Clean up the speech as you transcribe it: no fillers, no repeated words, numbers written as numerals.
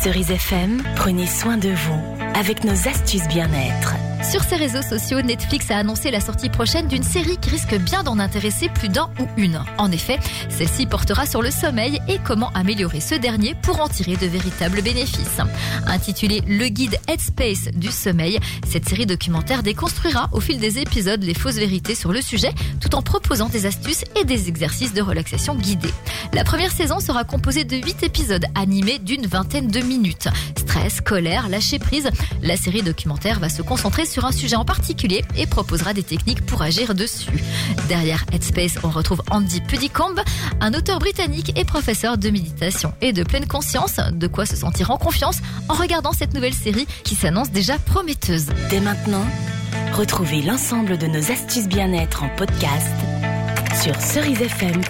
Cerise FM, prenez soin de vous avec nos astuces bien-être. Sur ses réseaux sociaux, Netflix a annoncé la sortie prochaine d'une série qui risque bien d'en intéresser plus d'un ou une. En effet, celle-ci portera sur le sommeil et comment améliorer ce dernier pour en tirer de véritables bénéfices. Intitulée Le guide Headspace du sommeil, cette série documentaire déconstruira au fil des épisodes les fausses vérités sur le sujet, tout en proposant des astuces et des exercices de relaxation guidés. La première saison sera composée de 8 épisodes animés d'une vingtaine de minutes. Stress, colère, lâcher prise, la série documentaire va se concentrer sur un sujet en particulier et proposera des techniques pour agir dessus. Derrière Headspace, on retrouve Andy Puddicombe, un auteur britannique et professeur de méditation et de pleine conscience, de quoi se sentir en confiance en regardant cette nouvelle série qui s'annonce déjà prometteuse. Dès maintenant, retrouvez l'ensemble de nos astuces bien-être en podcast sur cerisefm.fr.